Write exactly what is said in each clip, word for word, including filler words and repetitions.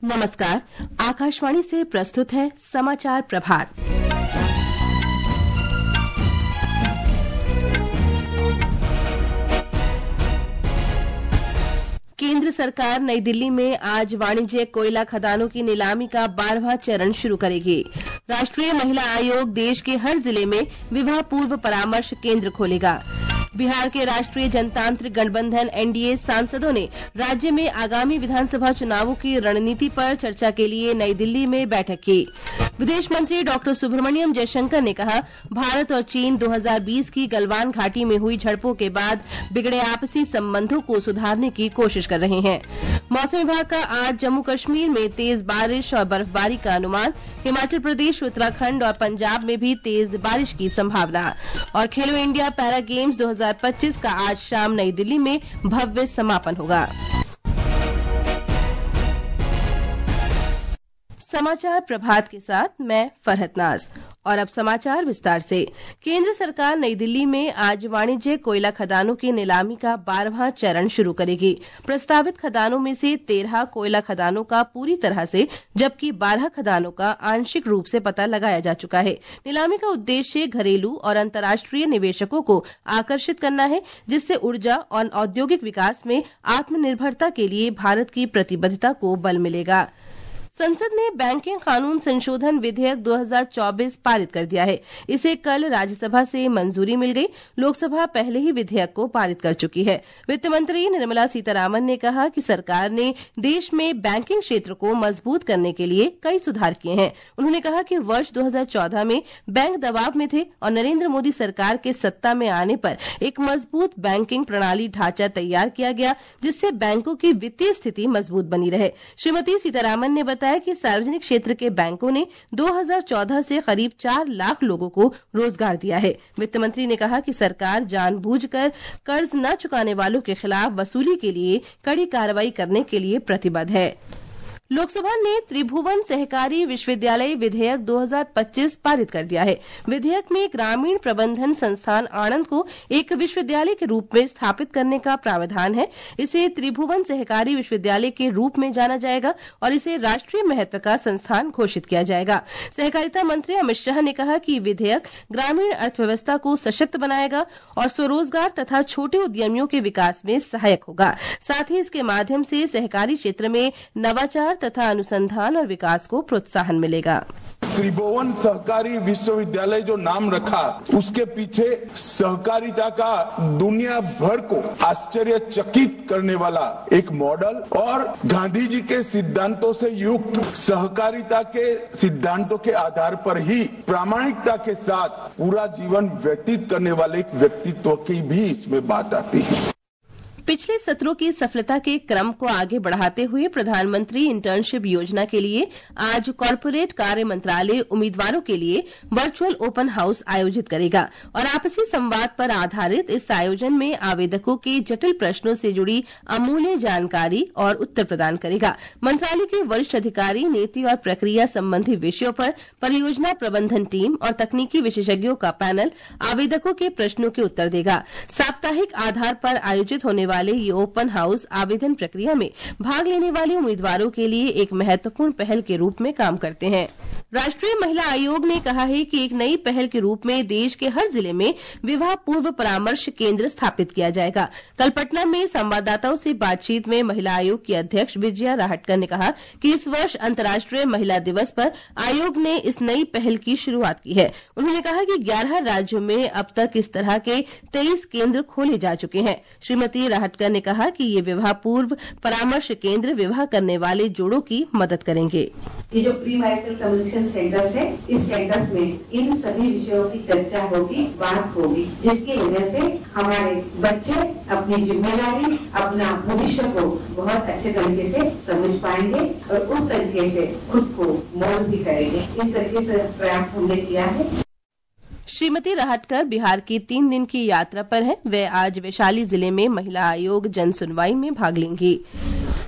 नमस्कार, आकाशवाणी से प्रस्तुत है समाचार प्रभात। केंद्र सरकार नई दिल्ली में आज वाणिज्यिक कोयला खदानों की नीलामी का बारहवां चरण शुरू करेगी। राष्ट्रीय महिला आयोग देश के हर जिले में विवाह पूर्व परामर्श केंद्र खोलेगा। बिहार के राष्ट्रीय जनतांत्रिक गठबंधन एनडीए सांसदों ने राज्य में आगामी विधानसभा चुनावों की रणनीति पर चर्चा के लिए नई दिल्ली में बैठक की। विदेश मंत्री डॉक्टर सुब्रमण्यम जयशंकर ने कहा, भारत और चीन दो हज़ार बीस की गलवान घाटी में हुई झड़पों के बाद बिगड़े आपसी संबंधों को सुधारने की कोशिश कर रहे हैं। मौसम विभाग का आज जम्मू कश्मीर में तेज बारिश और बर्फबारी का अनुमान। हिमाचल प्रदेश, उत्तराखंड और पंजाब में भी तेज बारिश की संभावना। और खेलो इंडिया पैरा गेम्स दो हज़ार पच्चीस का आज शाम नई दिल्ली में भव्य समापन होगा। समाचार प्रभात के साथ मैं फरहत नाज। और अब समाचार विस्तार से। केंद्र सरकार नई दिल्ली में आज वाणिज्यिक कोयला खदानों की नीलामी का बारहवां चरण शुरू करेगी। प्रस्तावित खदानों में से तेरह कोयला खदानों का पूरी तरह से, जबकि बारह खदानों का आंशिक रूप से पता लगाया जा चुका है। नीलामी का उद्देश्य घरेलू और अंतर्राष्ट्रीय निवेशकों को आकर्षित करना है, जिससे ऊर्जा और औद्योगिक विकास में आत्मनिर्भरता के लिए भारत की प्रतिबद्धता को बल मिलेगा। संसद ने बैंकिंग कानून संशोधन विधेयक दो हज़ार चौबीस पारित कर दिया है। इसे कल राज्यसभा से मंजूरी मिल गई। लोकसभा पहले ही विधेयक को पारित कर चुकी है। वित्त मंत्री निर्मला सीतारामन ने कहा कि सरकार ने देश में बैंकिंग क्षेत्र को मजबूत करने के लिए कई सुधार किए हैं। उन्होंने कहा कि वर्ष दो हज़ार चौदह में बैंक दबाव में थे और नरेंद्र मोदी सरकार के सत्ता में आने पर एक मजबूत बैंकिंग प्रणाली ढांचा तैयार किया गया, जिससे बैंकों की वित्तीय स्थिति मजबूत बनी रहे। श्रीमती सीतारामन ने बताया कि सार्वजनिक क्षेत्र के बैंकों ने दो हज़ार चौदह से करीब चार लाख लोगों को रोजगार दिया है। वित्त मंत्री ने कहा कि सरकार जानबूझकर कर्ज न चुकाने वालों के खिलाफ वसूली के लिए कड़ी कार्रवाई करने के लिए प्रतिबद्ध है। लोकसभा ने त्रिभुवन सहकारी विश्वविद्यालय विधेयक दो हज़ार पच्चीस पारित कर दिया है। विधेयक में ग्रामीण प्रबंधन संस्थान आणंद को एक विश्वविद्यालय के रूप में स्थापित करने का प्रावधान है। इसे त्रिभुवन सहकारी विश्वविद्यालय के रूप में जाना जाएगा और इसे राष्ट्रीय महत्व का संस्थान घोषित किया जाएगा। सहकारिता मंत्री अमित शाह ने कहा कि विधेयक ग्रामीण अर्थव्यवस्था को सशक्त बनाएगा और स्वरोजगार तथा छोटे उद्यमियों के विकास में सहायक होगा। साथ ही इसके माध्यम से सहकारी क्षेत्र में नवाचार तथा अनुसंधान और विकास को प्रोत्साहन मिलेगा। त्रिभुवन सहकारी विश्वविद्यालय जो नाम रखा, उसके पीछे सहकारिता का दुनिया भर को आश्चर्यचकित करने वाला एक मॉडल और गांधी जी के सिद्धांतों से युक्त सहकारिता के सिद्धांतों के आधार पर ही प्रामाणिकता के साथ पूरा जीवन व्यतीत करने वाले एक व्यक्तित्व की भी इसमें बात आती है। पिछले सत्रों की सफलता के क्रम को आगे बढ़ाते हुए प्रधानमंत्री इंटर्नशिप योजना के लिए आज कॉरपोरेट कार्य मंत्रालय उम्मीदवारों के लिए वर्चुअल ओपन हाउस आयोजित करेगा और आपसी संवाद पर आधारित इस आयोजन में आवेदकों के जटिल प्रश्नों से जुड़ी अमूल्य जानकारी और उत्तर प्रदान करेगा। मंत्रालय के वरिष्ठ अधिकारी नीति और प्रक्रिया संबंधी विषयों पर परियोजना प्रबंधन टीम और तकनीकी विशेषज्ञों का पैनल आवेदकों के प्रश्नों के उत्तर देगा। साप्ताहिक आधार पर आयोजित होने वाले ये ओपन हाउस आवेदन प्रक्रिया में भाग लेने वाले उम्मीदवारों के लिए एक महत्वपूर्ण पहल के रूप में काम करते हैं। राष्ट्रीय महिला आयोग ने कहा है कि एक नई पहल के रूप में देश के हर जिले में विवाह पूर्व परामर्श केंद्र स्थापित किया जाएगा। कल पटना में संवाददाताओं से बातचीत में महिला आयोग की अध्यक्ष विजया राहटकर ने कहा कि इस वर्ष अंतर्राष्ट्रीय महिला दिवस पर आयोग ने इस नई पहल की शुरुआत की है। उन्होंने कहा कि ग्यारह राज्यों में अब तक इस तरह के तेईस केंद्र खोले जा चुके हैं। श्रीमती राहटकर ने कहा कि ये विवाह पूर्व परामर्श केंद्र विवाह करने वाले जोड़ों की मदद करेंगे। ये जो प्री मैरिटल कम्युनिकेशन सेंटर्स है, इस सेंटर्स में इन सभी विषयों की चर्चा होगी, बात होगी, जिसकी वजह से हमारे बच्चे अपनी जिम्मेदारी, अपना भविष्य को बहुत अच्छे तरीके से समझ पाएंगे और उस तरीके से खुद को मोल्ड भी करेंगे। इस तरीके से प्रयास हमने किया है। श्रीमती राहटकर बिहार की तीन दिन की यात्रा पर हैं। वे आज वैशाली जिले में महिला आयोग जन सुनवाई में भाग लेंगी।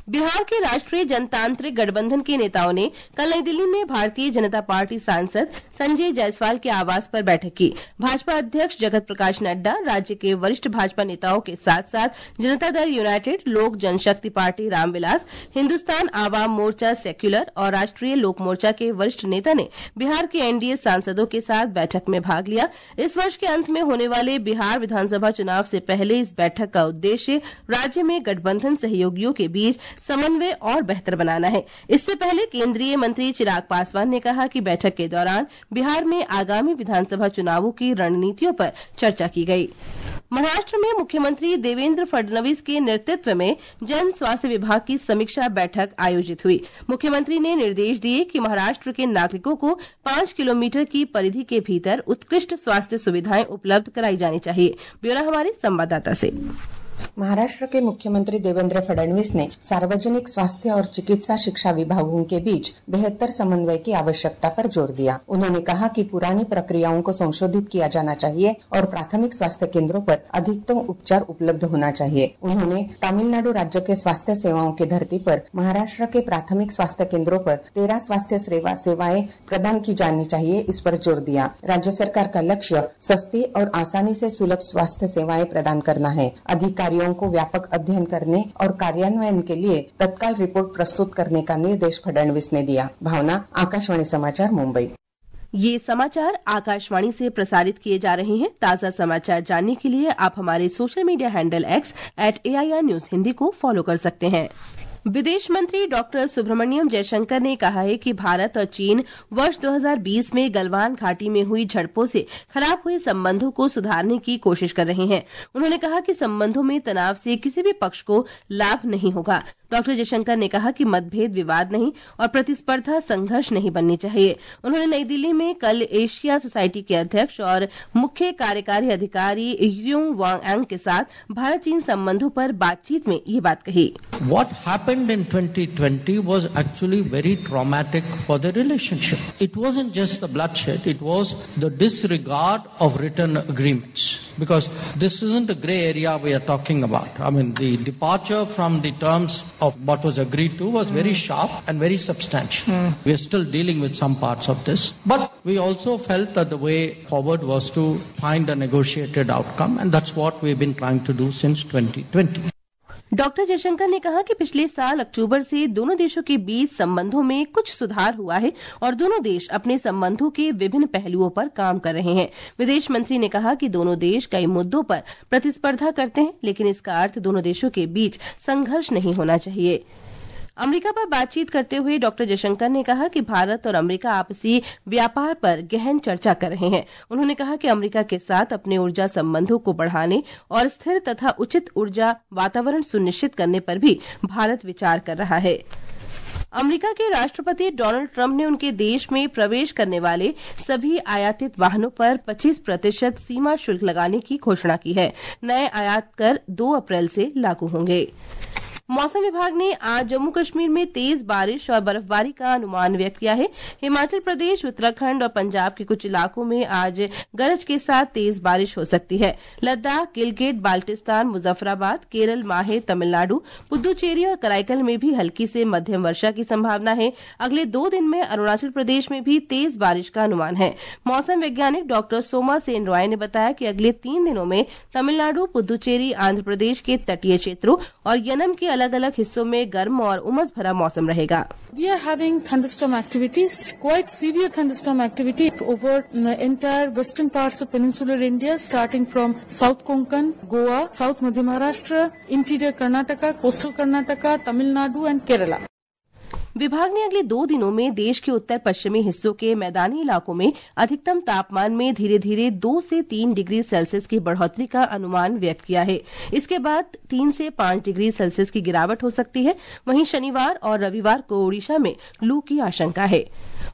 बिहार के राष्ट्रीय जनतांत्रिक गठबंधन के नेताओं ने कल नई दिल्ली में भारतीय जनता पार्टी सांसद संजय जायसवाल के आवास पर बैठक की। भाजपा अध्यक्ष जगत प्रकाश नड्डा, राज्य के वरिष्ठ भाजपा नेताओं के साथ साथ जनता दल यूनाइटेड, लोक जनशक्ति पार्टी रामविलास, हिन्दुस्तान आवाम मोर्चा सेक्युलर और राष्ट्रीय लोक मोर्चा के वरिष्ठ नेता ने बिहार के एनडीए सांसदों के साथ बैठक में भाग लिया। इस वर्ष के अंत में होने वाले बिहार विधानसभा चुनाव से पहले इस बैठक का उद्देश्य राज्य में गठबंधन सहयोगियों के बीच समन्वय और बेहतर बनाना है। इससे पहले केंद्रीय मंत्री चिराग पासवान ने कहा कि बैठक के दौरान बिहार में आगामी विधानसभा चुनावों की रणनीतियों पर चर्चा की गई। महाराष्ट्र में मुख्यमंत्री देवेंद्र फडणवीस के नेतृत्व में जन स्वास्थ्य विभाग की समीक्षा बैठक आयोजित हुई। मुख्यमंत्री ने निर्देश दिए कि महाराष्ट्र के नागरिकों को पांच किलोमीटर की परिधि के भीतर उत्कृष्ट स्वास्थ्य सुविधाएं उपलब्ध कराई जानी चाहिए। ब्यौरा हमारे संवाददाता से। महाराष्ट्र के मुख्यमंत्री देवेंद्र फडणवीस ने सार्वजनिक स्वास्थ्य और चिकित्सा शिक्षा विभागों के बीच बेहतर समन्वय की आवश्यकता पर जोर दिया। उन्होंने कहा कि पुरानी प्रक्रियाओं को संशोधित किया जाना चाहिए और प्राथमिक स्वास्थ्य केंद्रों पर अधिकतम उपचार उपलब्ध होना चाहिए। उन्होंने तमिलनाडु राज्य के स्वास्थ्य सेवाओं की धरती पर महाराष्ट्र के प्राथमिक स्वास्थ्य केंद्रों पर तेरह स्वास्थ्य सेवा सेवाएं प्रदान की जानी चाहिए, इस पर जोर दिया। राज्य सरकार का लक्ष्य सस्ती और आसानी से सुलभ स्वास्थ्य सेवाएं प्रदान करना है। अधिकारियों को व्यापक अध्ययन करने और कार्यान्वयन के लिए तत्काल रिपोर्ट प्रस्तुत करने का निर्देश फडणवीस ने दिया। भावना, आकाशवाणी समाचार, मुंबई। ये समाचार आकाशवाणी से प्रसारित किए जा रहे हैं। ताज़ा समाचार जानने के लिए आप हमारे social media handle X at A I R news Hindi को फॉलो कर सकते हैं। विदेश मंत्री डॉक्टर सुब्रमण्यम जयशंकर ने कहा है कि भारत और चीन वर्ष दो हज़ार बीस में गलवान घाटी में हुई झड़पों से खराब हुए संबंधों को सुधारने की कोशिश कर रहे हैं। उन्होंने कहा कि संबंधों में तनाव से किसी भी पक्ष को लाभ नहीं होगा। डॉक्टर जयशंकर ने कहा कि मतभेद विवाद नहीं और प्रतिस्पर्धा संघर्ष नहीं बननी चाहिए। उन्होंने नई दिल्ली में कल एशिया सोसाइटी के अध्यक्ष और मुख्य कार्यकारी अधिकारी यूंग वांग के साथ भारत चीन संबंधों पर बातचीत में ये बात कही। What happened in twenty twenty was actually very traumatic for the relationship. It wasn't just the bloodshed, it was the disregard of written agreements. Because this isn't a grey area we are talking about. I mean, the departure from the terms of what was agreed to was very sharp and very substantial. Mm. We are still dealing with some parts of this. But we also felt that the way forward was to find a negotiated outcome, and that's what we've been trying to do since twenty twenty. Doctor Jaishankar ने कहा कि पिछले साल अक्टूबर से दोनों देशों के बीच संबंधों में कुछ सुधार हुआ है और दोनों देश अपने संबंधों के विभिन्न पहलुओं पर काम कर रहे हैं। विदेश मंत्री ने कहा कि दोनों देश कई मुद्दों पर प्रतिस्पर्धा करते हैं, लेकिन इसका अर्थ दोनों देशों के बीच संघर्ष नहीं होना चाहिए। अमेरिका पर बातचीत करते हुए डॉक्टर जयशंकर ने कहा कि भारत और अमेरिका आपसी व्यापार पर गहन चर्चा कर रहे हैं। उन्होंने कहा कि अमेरिका के साथ अपने ऊर्जा संबंधों को बढ़ाने और स्थिर तथा उचित ऊर्जा वातावरण सुनिश्चित करने पर भी भारत विचार कर रहा है। अमेरिका के राष्ट्रपति डोनाल्ड ट्रंप ने उनके देश में प्रवेश करने वाले सभी आयातित वाहनों पर पच्चीस प्रतिशत सीमा शुल्क लगाने की घोषणा की है। नए आयात कर दो अप्रैल से लागू होंगे। मौसम विभाग ने आज जम्मू कश्मीर में तेज बारिश और बर्फबारी का अनुमान व्यक्त किया है। हिमाचल प्रदेश, उत्तराखंड और पंजाब के कुछ इलाकों में आज गरज के साथ तेज बारिश हो सकती है। लद्दाख, गिलगित, बाल्टिस्तान, मुजफ्फराबाद, केरल, माहे, तमिलनाडु, पुदुचेरी और कराईकल में भी हल्की से मध्यम वर्षा की संभावना है। अगले दो दिन में अरुणाचल प्रदेश में भी तेज बारिश का अनुमान है। मौसम वैज्ञानिक डॉक्टर सोमा सेन रॉय ने बताया कि अगले तीन दिनों में तमिलनाडु, पुदुचेरी, आंध्र प्रदेश के तटीय क्षेत्रों और यनम के अलग अलग हिस्सों में गर्म और उमस भरा मौसम रहेगा। We are having thunderstorm activities, quite severe thunderstorm activity over the entire western parts of peninsular India, starting from South Konkan, Goa, South Madhya Maharashtra, interior Karnataka, coastal Karnataka, Tamil Nadu and Kerala. विभाग ने अगले दो दिनों में देश के उत्तर पश्चिमी हिस्सों के मैदानी इलाकों में अधिकतम तापमान में धीरे धीरे दो से तीन डिग्री सेल्सियस की बढ़ोतरी का अनुमान व्यक्त किया है। इसके बाद तीन से पांच डिग्री सेल्सियस की गिरावट हो सकती है। वहीं शनिवार और रविवार को ओडिशा में लू की आशंका है।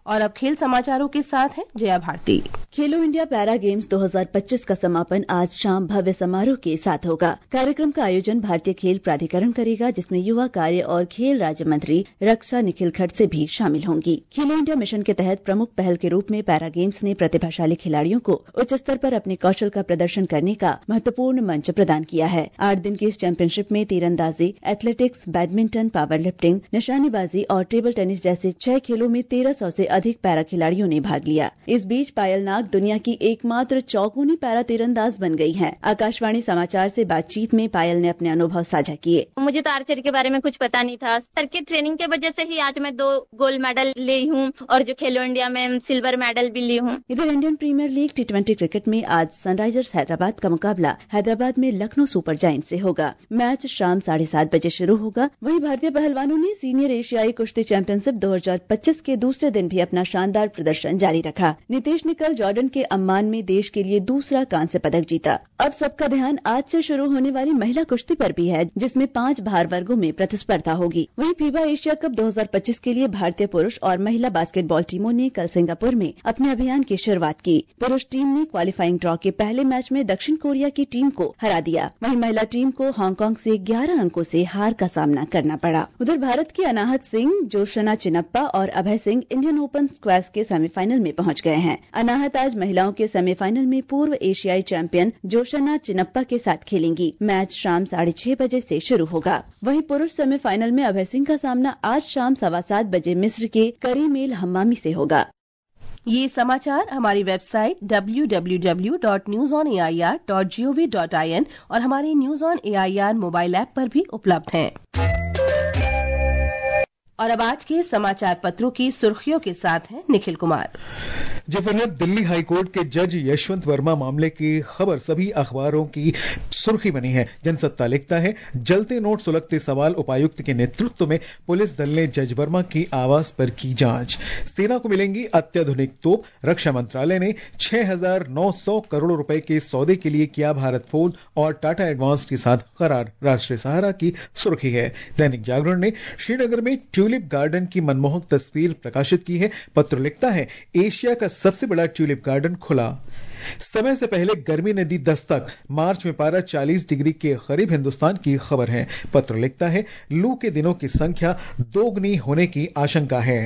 और अब खेल समाचारों के साथ है जया भारती। खेलो इंडिया पैरा गेम्स दो हज़ार पच्चीस का समापन आज शाम भव्य समारोह के साथ होगा। कार्यक्रम का आयोजन भारतीय खेल प्राधिकरण करेगा, जिसमें युवा कार्य और खेल राज्य मंत्री रक्षा निखिल खड़से भी शामिल होंगी। खेलो इंडिया मिशन के तहत प्रमुख पहल के रूप में पैरा गेम्स ने प्रतिभाशाली खिलाड़ियों को उच्च स्तर पर अपने कौशल का प्रदर्शन करने का महत्वपूर्ण मंच प्रदान किया है। आठ दिन की इस चैंपियनशिप में तीरंदाजी, एथलेटिक्स, बैडमिंटन, पावर लिफ्टिंग, निशानेबाजी और टेबल टेनिस जैसे छह खेलों में तेरह सौ से अधिक पैरा खिलाड़ियों ने भाग लिया। इस बीच पायल नाग दुनिया की एकमात्र चौकोनी पैरा तीरंदाज बन गई हैं। आकाशवाणी समाचार से बातचीत में पायल ने अपने अनुभव साझा किए। मुझे तो आर्चरी के बारे में कुछ पता नहीं था। सर की ट्रेनिंग के वजह से ही आज मैं दो गोल्ड मेडल ली हूँ और जो खेलो इंडिया में सिल्वर मेडल भी ली हूँ। इधर Indian premier league T twenty cricket में आज सनराइजर्स हैदराबाद का मुकाबला हैदराबाद में लखनऊ सुपर जायंट से होगा। मैच शाम साढ़े सात बजे शुरू होगा। वहीं भारतीय पहलवानों ने सीनियर एशियाई कुश्ती चैंपियनशिप दो हज़ार पच्चीस के दूसरे दिन भी अपना शानदार प्रदर्शन जारी रखा। नीतीश ने कल जॉर्डन के अम्मान में देश के लिए दूसरा कांस्य पदक जीता। अब सबका ध्यान आज से शुरू होने वाली महिला कुश्ती पर भी है, जिसमें पांच भार वर्गों में प्रतिस्पर्धा होगी। वहीं फीबा एशिया कप दो हज़ार पच्चीस के लिए भारतीय पुरुष और महिला बास्केटबॉल टीमों ने कल सिंगापुर में अपने अभियान की शुरुआत की। पुरुष टीम ने क्वालिफाइंग ड्रॉ के पहले मैच में दक्षिण कोरिया की टीम को हरा दिया। वहीं महिला टीम को हांगकांग से ग्यारह अंकों से हार का सामना करना पड़ा। उधर भारत की अनाहत सिंह, जोशना चिनप्पा और Abhay Singh Indian open squash के सेमीफाइनल में पहुंच गए हैं। अनाहत आज महिलाओं के सेमीफाइनल में पूर्व एशियाई चैंपियन जोशना चिनप्पा के साथ खेलेंगी। मैच शाम साढ़े छह बजे से शुरू होगा। वहीं पुरुष सेमीफाइनल में अभय सिंह का सामना आज शाम सवा सात बजे मिस्र के करीमेल हम्मामी से होगा। ये समाचार हमारी website W W W dot news on A I R dot G O V dot I N और हमारे news on A I R mobile app पर भी उपलब्ध हैं। और अब आज के समाचार पत्रों की सुर्खियों के साथ हैं निखिल कुमार। जी फरहत, दिल्ली हाईकोर्ट के जज यशवंत वर्मा मामले की खबर सभी अखबारों की सुर्खी बनी है। जनसत्ता लिखता है, जलते नोट सुलगते सवाल, उपायुक्त के नेतृत्व में पुलिस दल ने जज वर्मा की आवास पर की जांच। सेना को मिलेंगी अत्याधुनिक तोप, रक्षा मंत्रालय ने छह हजार नौ सौ करोड़ रुपए के सौदे के लिए किया भारत फोर्ज और टाटा एडवांस के साथ करार। राष्ट्रीय सहारा की सुर्खी है। दैनिक जागरण ने श्रीनगर में ट्यूलिप गार्डन की मनमोहक तस्वीर प्रकाशित की है। पत्र लिखता है, एशिया का सबसे बड़ा ट्यूलिप गार्डन खुला। समय से पहले गर्मी ने दी दस्तक, मार्च में पारा चालीस डिग्री के करीब हिंदुस्तान की खबर है। पत्र लिखता है, लू के दिनों की संख्या दोगुनी होने की आशंका है।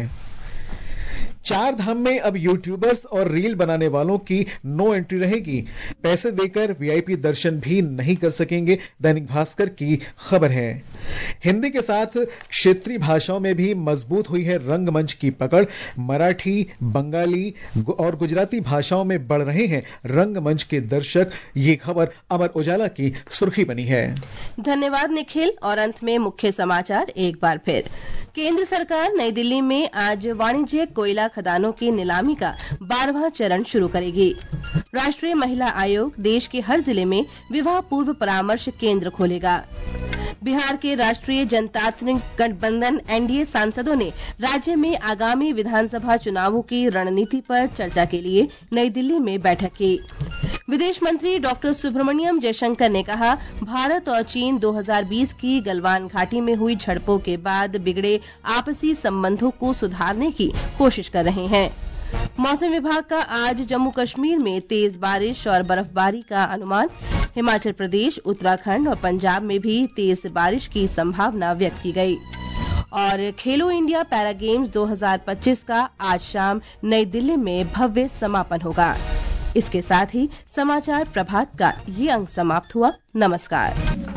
चार धाम में अब यूट्यूबर्स और रील बनाने वालों की नो एंट्री रहेगी। पैसे देकर वीआईपी दर्शन भी नहीं कर सकेंगे। दैनिक भास्कर की खबर है। हिंदी के साथ क्षेत्रीय भाषाओं में भी मजबूत हुई है रंगमंच की पकड़। मराठी, बंगाली और गुजराती भाषाओं में बढ़ रहे हैं रंगमंच के दर्शक। ये खबर अमर उजाला की सुर्खी बनी है। धन्यवाद निखिल। और अंत में मुख्य समाचार एक बार फिर। केंद्र सरकार नई दिल्ली में आज वाणिज्यिक कोयला खदानों की नीलामी का बारहवां चरण शुरू करेगी। राष्ट्रीय महिला आयोग देश के हर जिले में विवाह पूर्व परामर्श केंद्र खोलेगा। बिहार के राष्ट्रीय जनतांत्रिक गठबंधन एन डी ए सांसदों ने राज्य में आगामी विधानसभा चुनावों की रणनीति पर चर्चा के लिए नई दिल्ली में बैठक की। विदेश मंत्री डॉक्टर सुब्रमण्यम जयशंकर ने कहा, भारत और चीन दो हज़ार बीस की गलवान घाटी में हुई झड़पों के बाद बिगड़े आपसी संबंधों को सुधारने की कोशिश कर रहे हैं। मौसम विभाग का आज जम्मू कश्मीर में तेज बारिश और बर्फबारी का अनुमान। हिमाचल प्रदेश, उत्तराखंड और पंजाब में भी तेज बारिश की संभावना व्यक्त की गई। और खेलो इंडिया पैरा गेम्स दो हज़ार पच्चीस का आज शाम नई दिल्ली में भव्य समापन होगा। इसके साथ ही समाचार प्रभात का ये अंक समाप्त हुआ। नमस्कार।